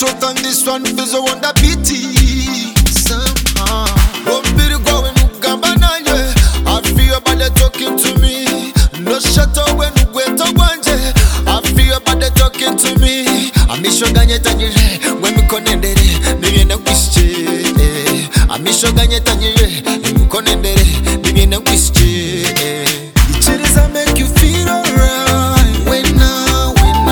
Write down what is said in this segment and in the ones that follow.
short on this one feels a wonder pity somehow. Won't be the going ugamba nanye. I feel your body talking to me. No shut up when you wait to wanje. I feel your body talking to me. I miss your ganye tanyire when we connected. Maybe na kwische. I miss your ganye tanyire when we connected. Maybe na kwische. The chills I make you feel alright. When now,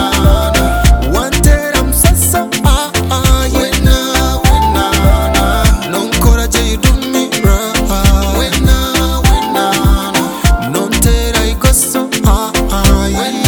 wanted I'm so when now, no courage you do me right. When now, no tell I go so high. When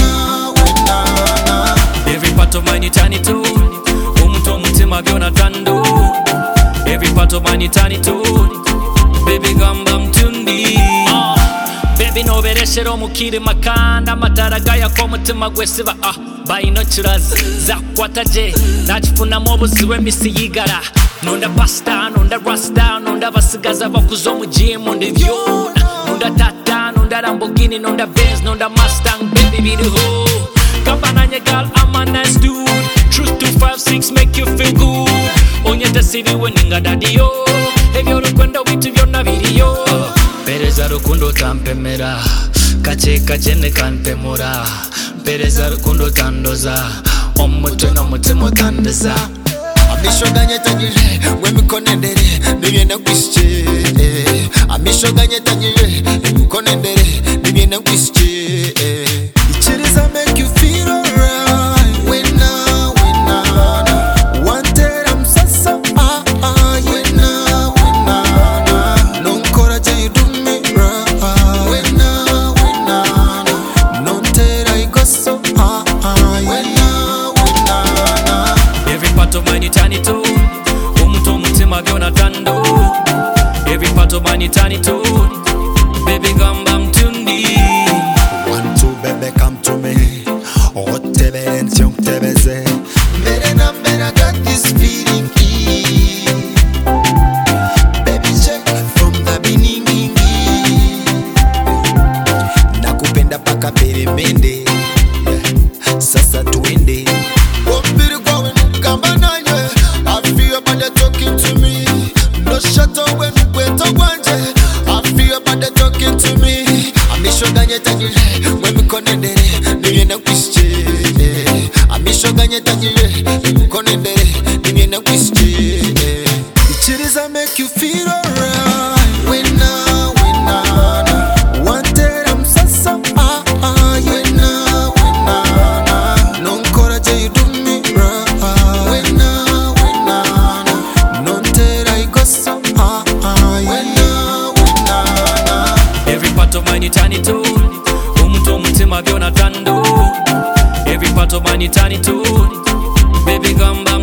now, every part of mine eternity. Umutima byona tando. Every part of mine eternity. Baby gamba mtundi. Baby no bereshero mukiri makanda mataragaya ko mutima gwesiba bayino kiraza zakwataje nakifuna mu buziwe misi yigara nonda pasta nonda rasta nonda basigaza bakuzo mu gym ndivyo nonda tata nonda Lamborghini nonda Benz nonda Mustang baby biduho kabananye girl I'm a nice dude truth 256 make you feel good onyeta city weninga daddy yo ebyo rukwenda witu byonna biriyo pereza rukundo tampemera kache kache ne kanpemura pereza rukundo tandoza omutwe n'omutima otandiza amishoganye tanyire wemikonendere nibyenda kwische amishoganye tanyire wemikonendere nibyenda kwische ichiriza make you feel alright when now wanted I'm so when now no courage you do me right when now no tell I go so high when now every part of mine eternity umutima byona tando every part of mine eternity baby gamba mtundi want to baby come to me otebe ntyo tebeze mbere na mbere got this feeling baby check from the beginning nakupenda paka peremende sasa tuende ombiri kwawe nukamba nanye I feel your body talking to me no shut up when you wait to wanje I feel your body talking to me amishoganye tanyire when we connected nibyenda kwische amishoganye tanyire when we connected nibyenda kwische ichiriza make you feel alright when now wanted I'm so when now no courage you do me right when now no tell I go so high when now every part of mine eternity umutima byona tando every part of mine eternity baby gamba